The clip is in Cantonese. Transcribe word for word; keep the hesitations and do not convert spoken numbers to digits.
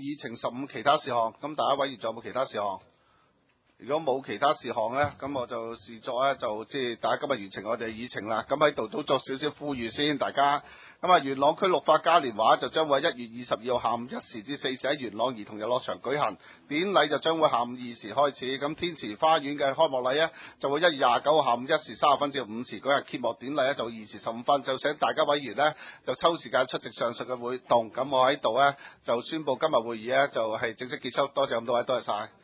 議程十五其他事項，咁大家委員仲有冇其他事項？如果冇其他事項呢，咁我就視作咧就即係大家今日完成我哋議程啦。咁喺度都作少少呼籲先，大家。咁啊，元朗區綠化嘉年華就將會喺一月二十二號下午一時至四時喺元朗兒童遊樂場舉行，典禮就將會下午二時開始。咁天池花園嘅開幕禮呢，就會一月廿九號下午一時三十分至五時舉行，揭幕典禮呢，就二時十五分。就請大家委員呢，就抽時間出席上述嘅活動。咁我喺度呢，就宣布今日會議呢，就係正式結束。多謝咁多位，多謝晒。